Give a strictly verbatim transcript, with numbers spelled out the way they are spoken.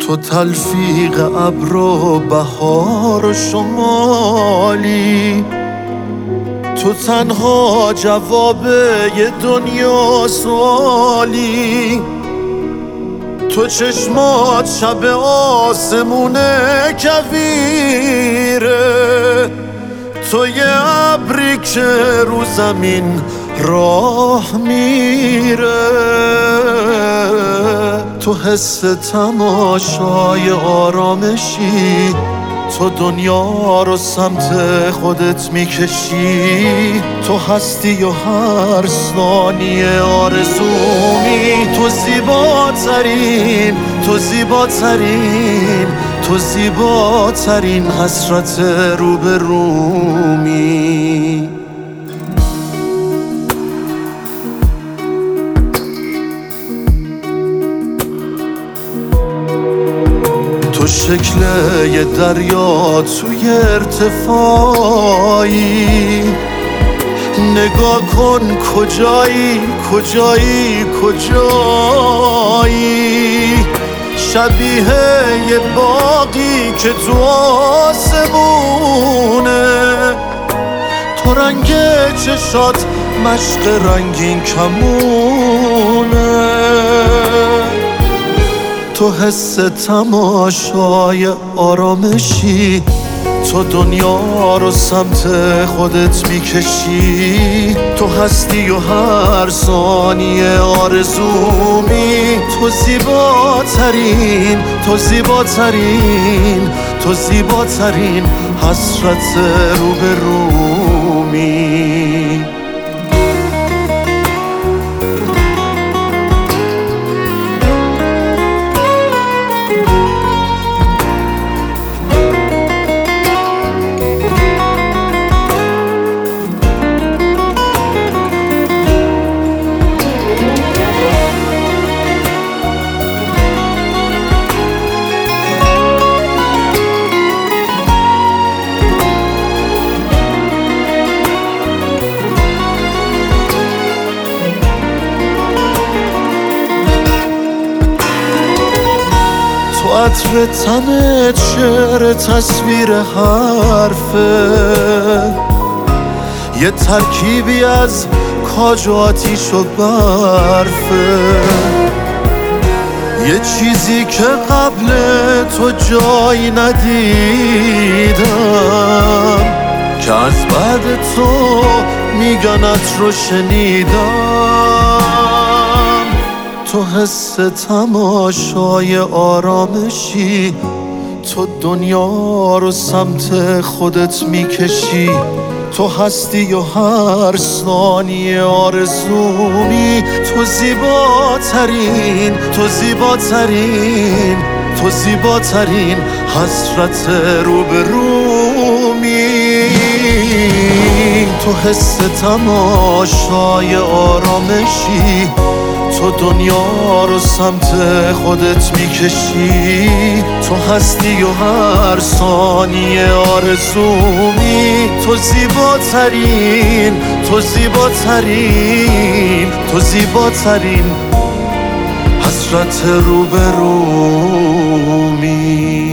تو تلفیق ابر و بهار و شمالی، تو تنها جواب یه دنیا سوالی، تو چشمات شب آسمونه کویره، تو یه ابری که رو زمین راه میره، تو حس تماشای آرامشی، تو دنیا رو سمت خودت میکشی، تو هستی و هر ثانیه آرزومی، تو زیباترین، تو زیباترین، تو زیباترین حسرت روبرومی. تو شکل یه دریا توی ارتفاعی، نگاه کن کجایی کجایی کجایی، شبیه یه باغی که تو آسمونه، تو رنگ چشات مشق رنگین کمونه، تو حس تماشای آرامشی، تو دنیا رو سمت خودت میکشی، تو هستی و هر ثانیه آرزومی، تو زیباترین، تو زیباترین، تو زیباترین حسرت روبرومی. تو عطر تنت شعر تصویر حرفه، یه ترکیبی از کاج و آتیش و برفه، یه چیزی که قبل تو جایی ندیدم، که از بعد تو میگنت رو شنیدم، تو حس تماشای آرامشی، تو دنیا رو سمت خودت میکشی، تو هستی و هر ثانیه آرزومی، تو زیباترین، تو زیباترین، تو زیباترین حسرت روبرومی، تو حس تماشای آرامشی، تو دنیا رو سمت خودت میکشی، تو هستی و هر ثانیه آرزومی، تو زیباترین، تو زیباترین، تو زیباترین حسرت روبرومی.